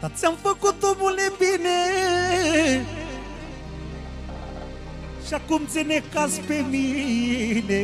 Dar ți-am făcut, omule, bine și acum ți necaz pe mine.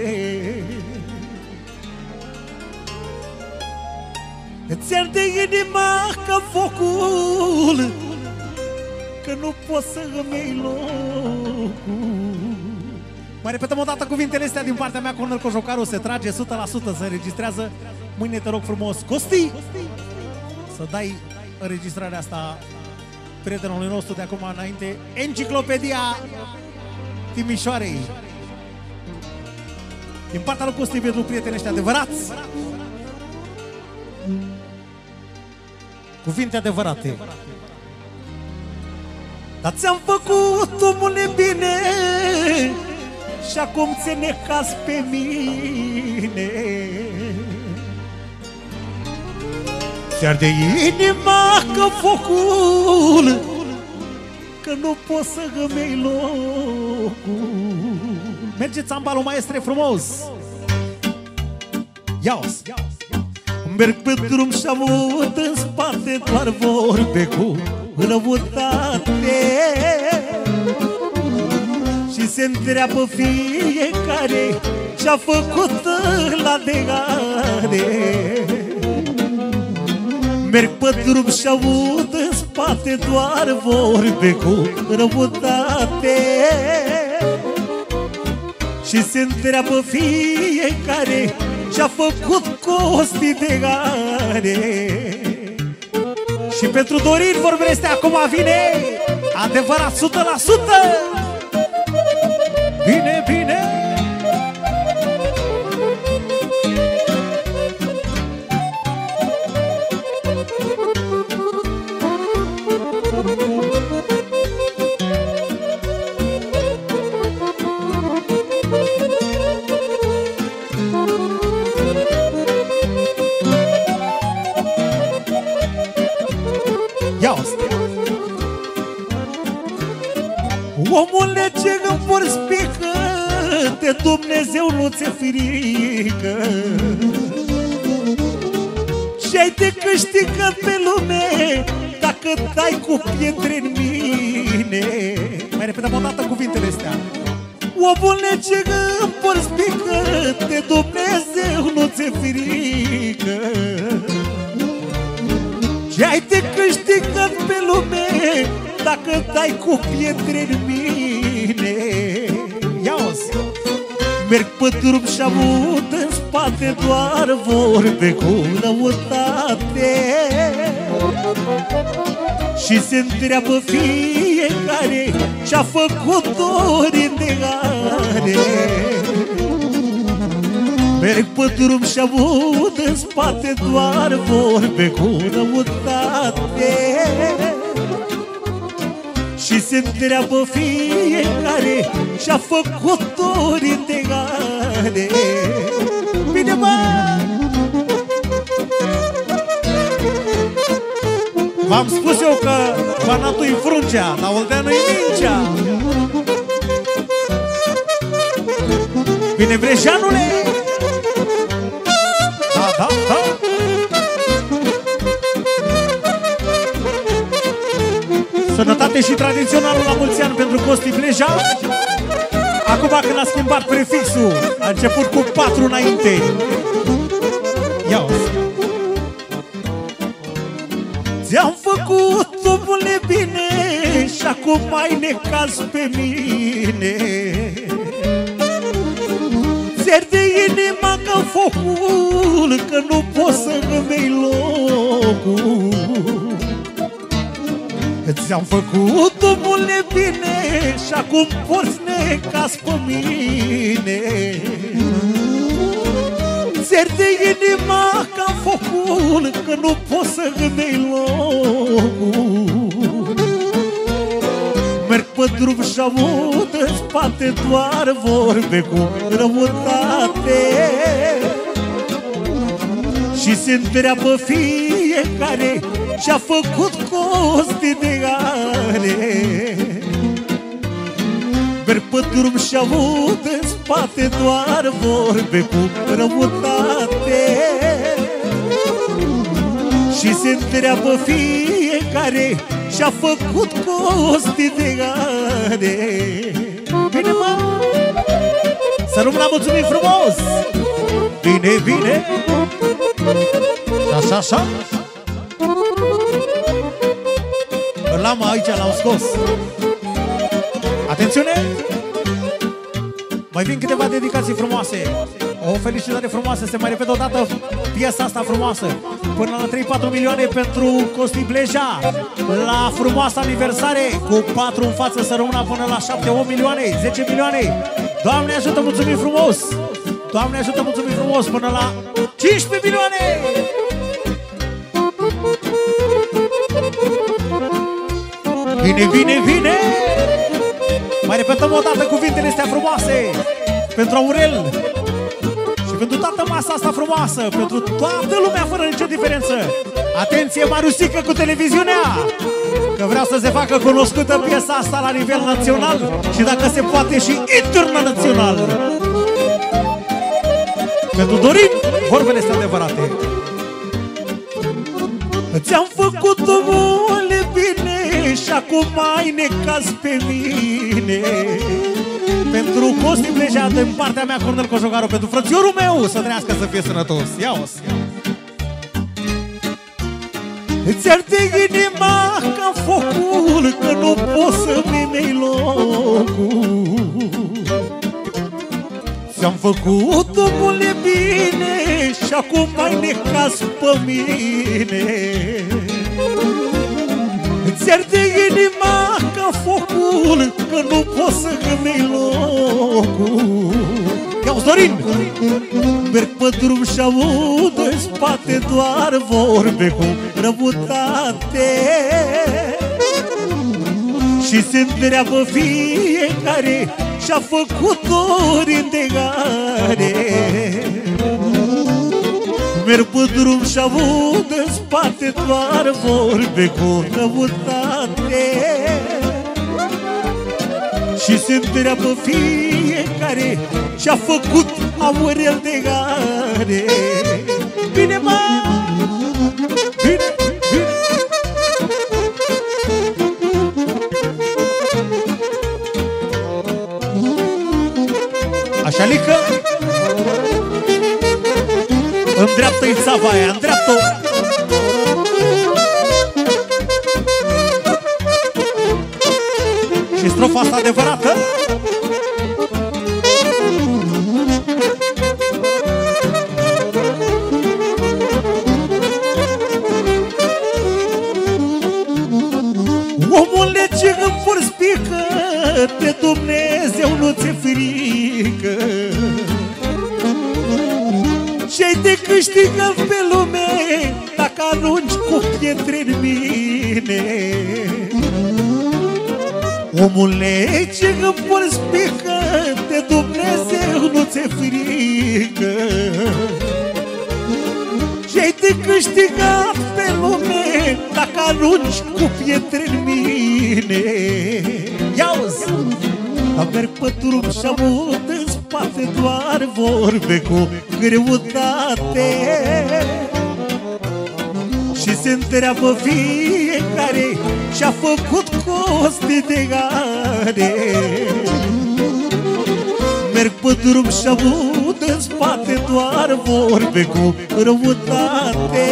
Îți arde inima ca focul, că nu poți să îmi iei locul. Mai repetăm o dată cuvintele astea din partea mea. Cornel Cojocaru se trage 100%, se înregistrează. Mâine te rog frumos, Costi, să dai înregistrarea asta prietenului nostru de acum înainte, Enciclopedia Timișoarei. Din partea lui Costi pentru prieteni ăștia adevărați. Cuvinte adevărate. Dar ți-am făcut, omule, bine și acum ți necaz pe mine. Ți-arde inima ca focul, că nu poți să îmi iei locul. Mergeți ambalul, maestre, frumos. Ia-o-s. Merg pe drum și aud în spate doar vorbe cu răutate și se întreabă fiecare ce-a făcut la degare. Merg pe drum și aud în spate doar vorbe cu răutate și se întreabă fiecare ce-a făcut Costi de gare. Și pentru Dorin vorbele astea acum vine adevărat 100%. Bine, bine. Omule, ce îmi porți pică, de Dumnezeu nu ți-e frică. Ce-ai de câștigat pe lume dacă dai cu pietre în mine? Mai repetăm o dată cuvintele astea. Omule, ce îmi porți pică, de Dumnezeu nu ți-e frică. Ce-ai de câștigat pe lume dacă dai cu pietre în mine? Ia-o-zi! Merg pe drum și aud în spate doar vorbe cu răutate și se întreabă fiecare ce-a făcut Dorin de gare. Merg pe drum și aud în spate doar vorbe cu răutate și se întreabă fiecare ce-a făcut Dorin de gare. Bine, mă! V-am spus eu că banatul-i fruncea, dar Oldeanu-i mingea. Bine, Brejanule! Da, da, da! Sănătate și tradiționalul la mulți ani pentru Costi Bleja. Acum când a schimbat prefixul, a început cu 4 înainte. Ia-o! Ți-am făcut, omule, bine și acum mai necaz pe mine. Ți-arde inima ca focul, că nu poți să îmi iei locul. Ți-am făcut, omule, bine și acum porți necaz pe mine. Ți-arde inima ca focul, că nu poți să îmi iei locul. Merg pe drum și aud în spate doar vorbe cu răutate și se întreabă fiecare ce-a făcut Costi de gare. Merg pe drum și aud în spate doar vorbe cu răutate și se întreabă fiecare care și-a făcut costi de gare. Bine, mă! Să rămână, mulțumim frumos! Bine, bine! Așa, așa! Îl am aici, l-am scos. Atențiune! Mai vin câteva dedicații frumoase. O felicitare frumoasă, se mai repet o dată piesa asta frumoasă. Până la 3-4 milioane pentru Costi Bleja. La frumoasă aniversare cu 4 în față să rămână până la 7-8 milioane, 10 milioane. Doamne ajută, mulțumim frumos! Doamne ajută, mulțumim frumos! Până la 15 milioane! Bine, bine, bine! Mai repetăm o dată cuvintele astea frumoase pentru Aurel și pentru toată masa asta frumoasă, pentru toată lumea fără nicio diferență. Atenție, Marusică cu televiziunea, că vreau să se facă cunoscută piesa asta la nivel național și dacă se poate și internațional. Pentru Dorin, vorbele este adevărate. Ți-am făcut omule bine și acum ai necaz pe mine. Pentru Costi Bleja, din partea mea, Cornel Cojocaru, pentru frățiorul meu, să trăiască, să fie sănătos. Ia-o-s! Îți arde inima ca focul, că nu poți să-mi iei locul. Ți-am făcut omule bine și acum ai necaz pe mine. Îți arde inima ca focul, că nu poți să-mi iei locul. Ia-uzi, Dorin! Merg pe drum și aud în spate doar vorbe cu răutate. Și se întreabă fiecare și-a făcut ori de gare. Merg pe drum și aud în spate doar vorbe cu răutate. Și se întreabă fiecare și-a făcut Aurel de gare. Bine, mă! Bine, bine! Așa, Lică? Îndreaptă-i țava aia, îndreaptă-o! Și strofa asta adevărată? Omule, ce îmi porți pică, de Dumnezeu nu ți-e frică. Ce-ai de câștigat pe lume dacă arunci cu pietre în mine? Omule, ce îmi porți pică, de Dumnezeu nu ți-e frică. Ce-ai de câștigat pe lume dacă arunci cu pietre în mine? Ia-uzi! Merg pe drum și aud în spate doar vorbe cu greutate. Și se întreabă fiecare și-a făcut costi de gare. Merg pe drum și aud în spate doar vorbe cu răutate.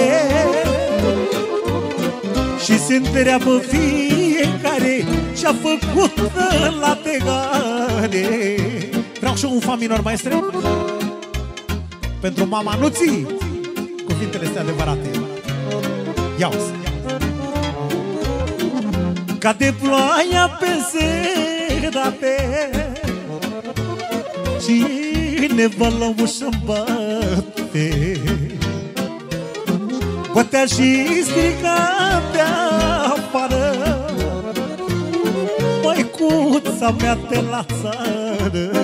Și se întreabă fiecare și-a făcut la tegare. Vreau și un fa minor, maestre, pentru mama Nuții, cuvintele astea adevărate. Ia-o-ți! Cade ploaia pe serate, cineva la ușă-mi bate. Bătea și striga pe afară, măicuța mea de la țară.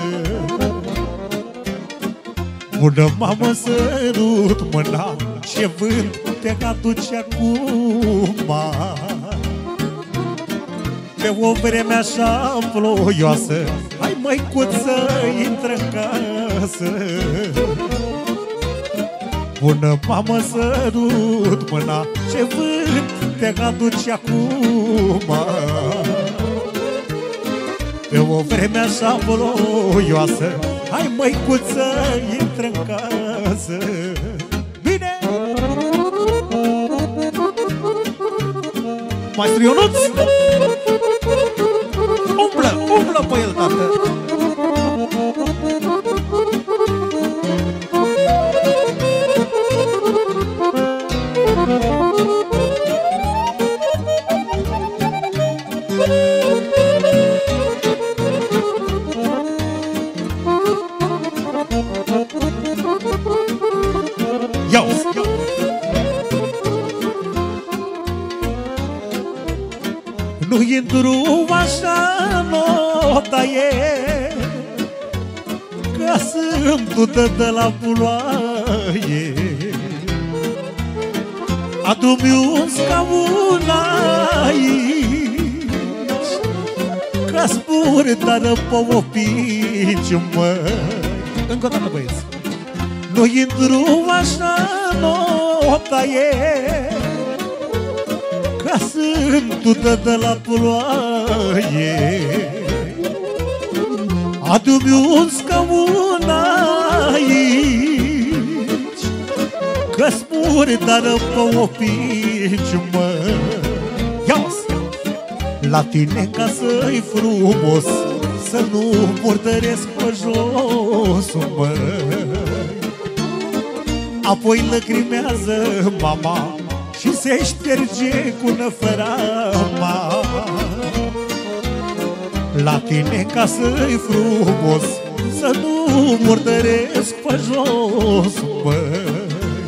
Bună mamă, sărut mâna, ce vânt te aduce acum. Pe o vreme așa ploioasă, hai măicuță, intră în casă. Bună mamă, sărut mâna, ce vânt te aduce acum. Pe o vreme așa ploioasă, hai măicuță, intră în casă. Bine! Maestru Ionuț, umblă pe el, tată. Nu intru așa, nota e, că sunt tută de la puloaie. Adu-mi un scaun aici, că zbur dară pe o pici, măi. Încă o dată, băieți. Nu intru așa, nota e, că sunt tută de la puloaie. Adu-mi un scaun aici, că-s murdară pe o pici, mă. Ia-o-s! La tine ca să-i frumos, să nu murdăresc pe jos, mă. Apoi lăcrimează mama și se șterge cu năfărama. La tine ca să-i frumos, să nu murdăresc pe jos, băi.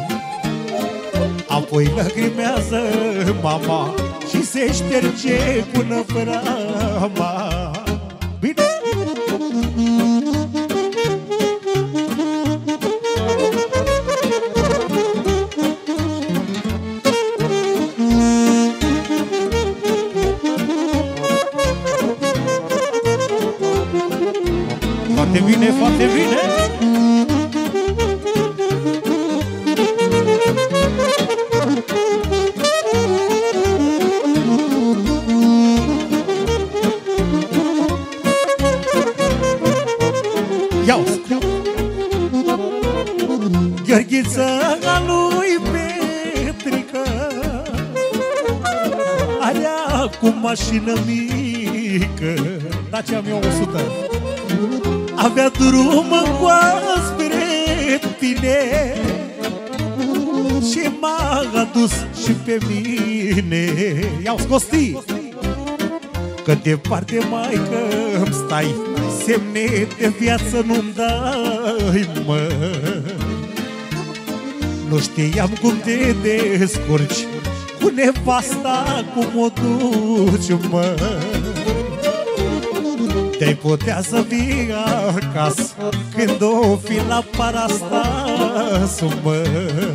Apoi lăcrimează mama și se șterge cu năfărama. Bine! Foarte bine, foarte bine! Ia-o! Gheorghiță a lui Petrică are acum mașină mică, Dacia mi-o 100. Avea drum încoas spre tine și m-a adus și pe mine. I-au scosti că departe, maică-mi stai, semne de viață nu-mi dai, mă. Nu știam cum te descurci cu nevasta, cum o duci, mă. Te-ai putea să vii acasă când o fi la Parastas, mă.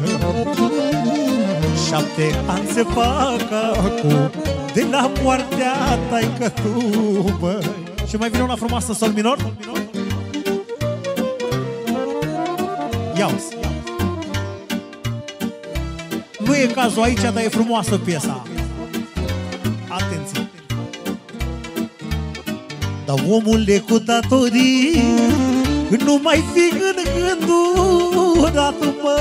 7 ani se fac acum de la moartea taică-tu, mă. Și mai vine una frumoasă, sol minor. Ia-o-ți. Nu e cazul aici, dar e frumoasă piesa. Atenție! Dar omule cu datorii, nu mai fi în gândul dat, mă.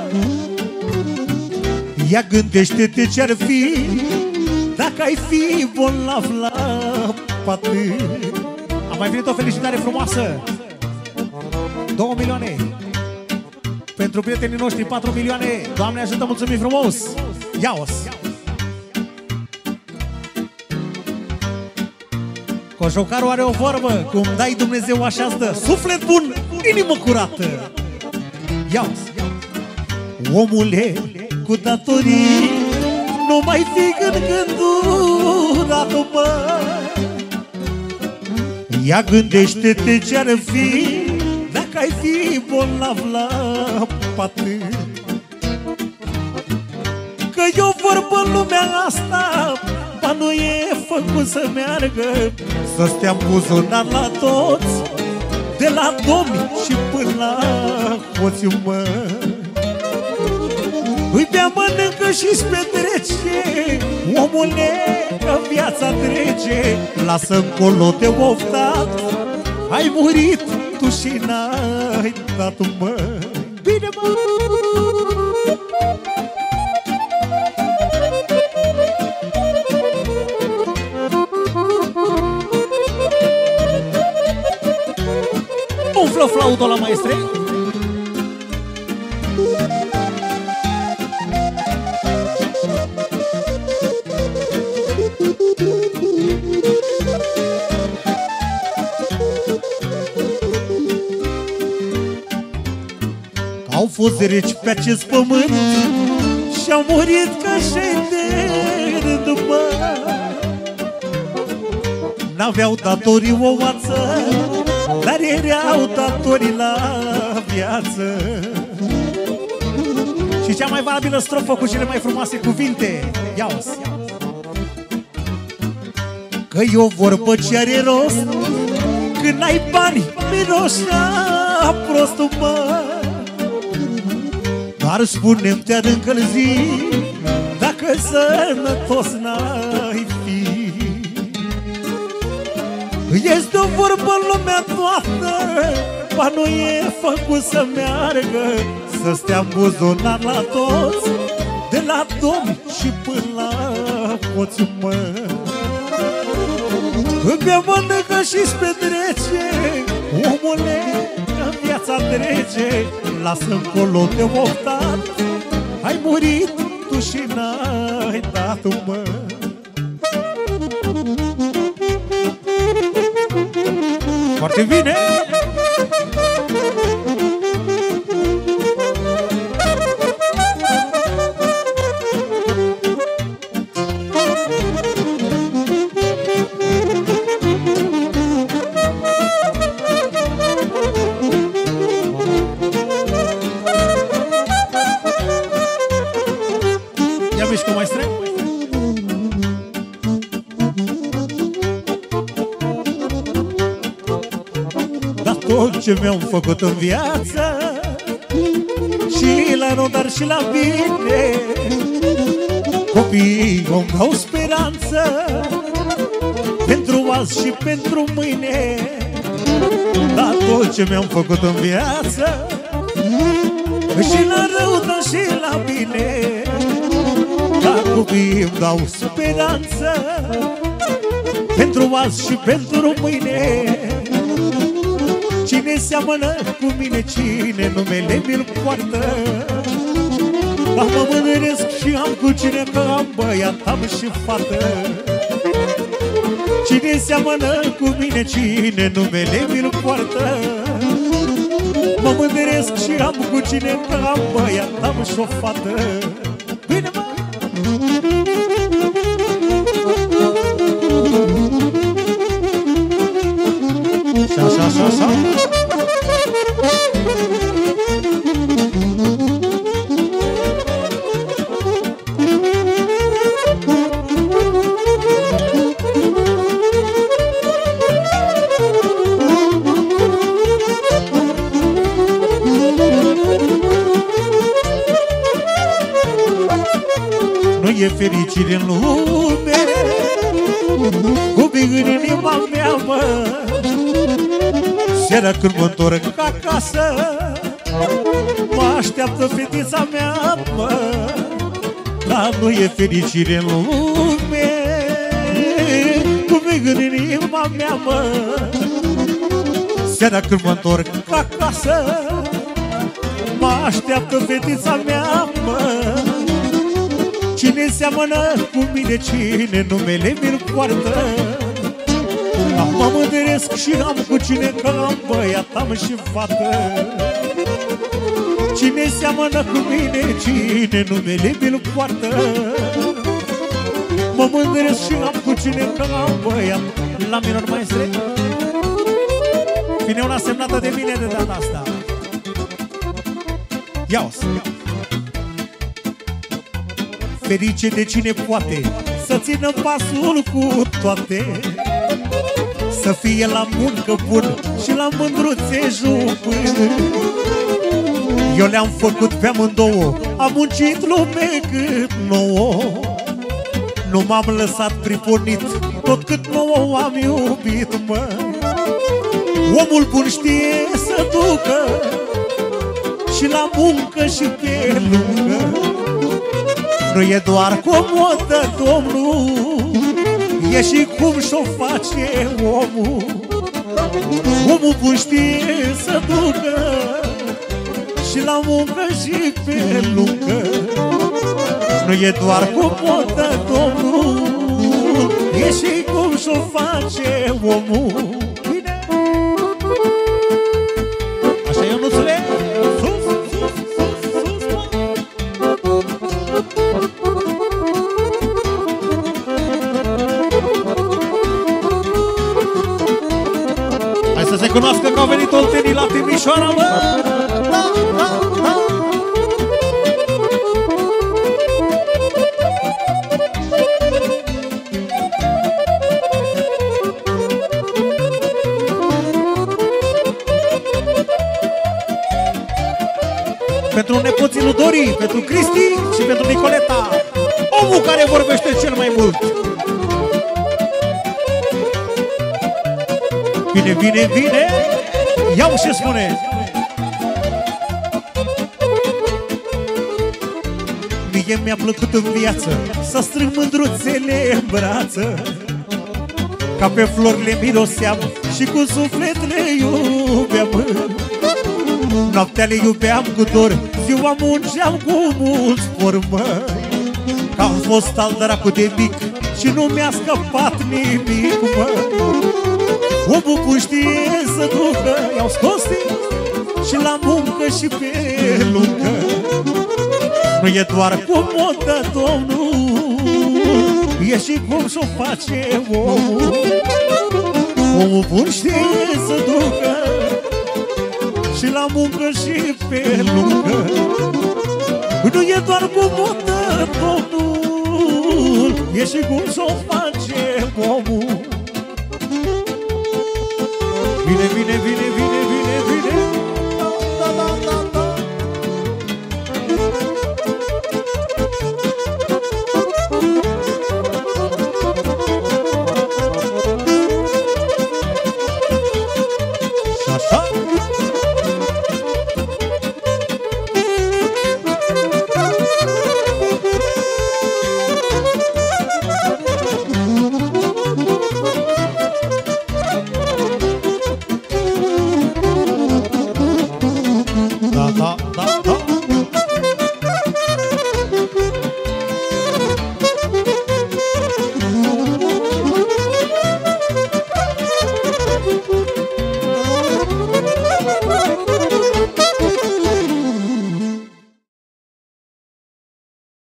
Ia gândește-te ce-ar fi dacă ai fi bolnav la pat. A mai venit o felicitare frumoasă. 2 milioane pentru prietenii noștri, 4 milioane. Doamne ajută, mulțumim frumos. Ia-o-s! Cojocarul are o vorbă, cum dai Dumnezeu așa-ți dă. Suflet bun, inimă curată. Ia-o-s! Omule cu datorii, nu mai fi în gândul dat, mă. Ia gândește-te ce-ar fi dacă ai fi bolnav la pat. Că eu vorbă în lumea asta, ba nu e făcut să meargă, să stea în buzunar la toți, de la domni și până la hoți, mă. Îi bea, mănâncă și-ți petrece, omule, că viața trece. Lasă încolo te oftat, ai murit tu și n-ai dat, măi. Bine, mă! Umflă flautul la maestre. Au fost reci pe acest pământ și-au murit ca și de rând, mă. N-aveau datorii o oață, dar erau datorii la viață. Și cea mai valabilă strofă cu cele mai frumoase cuvinte, ia-o-s. Că e o vorbă ce are rost, când ai bani miroșa prostul, mă. Dar spune-mi, te-ar încălzi dacă sănătos n-ai fi. Este o vorbă în lumea toată, banul e făcut să meargă, să stea în buzunar la toți, de la domni și până la hoți, mă. Bea, mănâncă și-ți petrece, omule, că viața trece. Lasă încolo te oftat, ai murit tu și n-ai dat, mă. Foarte bine! Ia mișcă, maestre! Tot ce mi-am făcut în viață, și la rău, dar și la bine, copiii îmi dau speranță pentru azi și pentru mâine. Dar tot ce mi-am făcut în viață, și la rău, dar și la bine, dar copiii îmi dau speranță pentru azi și pentru mâine. Cine seamănă cu mine, cine numele mi-l poartă, dar mă mândresc și am cu cine, că am băiat, am și fată. Cine seamănă cu mine, cine numele mi-l poartă, mă mândresc și am cu cine, că am băiat, am și o fată. Bine, mă! Așa. Nu e fericire în lume cu big în inima mea, mă. Seara când mă întorc acasă, mă așteaptă fetița mea, mă. Dar nu e fericire în lume cu big în inima mea, mă. Seara când mă întorc acasă, mă așteaptă fetița mea, mă. Cine seamănă cu mine, cine numele mi-l poartă, mă mândresc și am cu cine, că am băiat, am și fată. Cine seamănă cu mine, cine numele mi-l poartă, mă mândresc și am cu cine, că am băiat. La minor, maestre, vine una semnată de mine de data asta. Ia-o-s! Ferice de cine poate să țină pasul cu toate, să fie la muncă bun și la mândruțe jupân. Eu le-am făcut pe amândouă, am muncit lume cât nouă. Nu m-am lăsat priponit, tot cât nouă am iubit, mă. Omul bun știe să ducă și la muncă și pe lungă. Nu e doar comodă, domnul, e și cum și-o face omul. Omul bun știe să ducă și la muncă și pe lungă. Nu e doar comodă, domnul, e și cum și-o face omul. Așa, Ionuțule? Sus, sus, sus, sus, hai să se cunoască că au venit oltenii la Timișoara, mă! Da, da, da! Pentru nepoții lui Dori, pentru Cristi și pentru Nicoleta, omul care vorbește cel mai mult. Vine, vine, vine, iau și spune. Mie mi-a plăcut în viață să strâng mândruțele în brață, ca pe flori le miroseam și cu suflet le iubeam. Noaptea le iubeam cu dor, ziua munceam cu mult spor, măi. Că am fost al dracu de mic și nu mi-a scăpat nimic, măi. Omul bun știe să ducă, i-au scos și la muncă și pe lungă. Nu e doar comodă, domnul, e și cum și-o face omul. Omul bun știe să ducă și la muncă și pe lungă. Nu e doar comodă, domnul, e și cum și-o face omul. Vine, vine.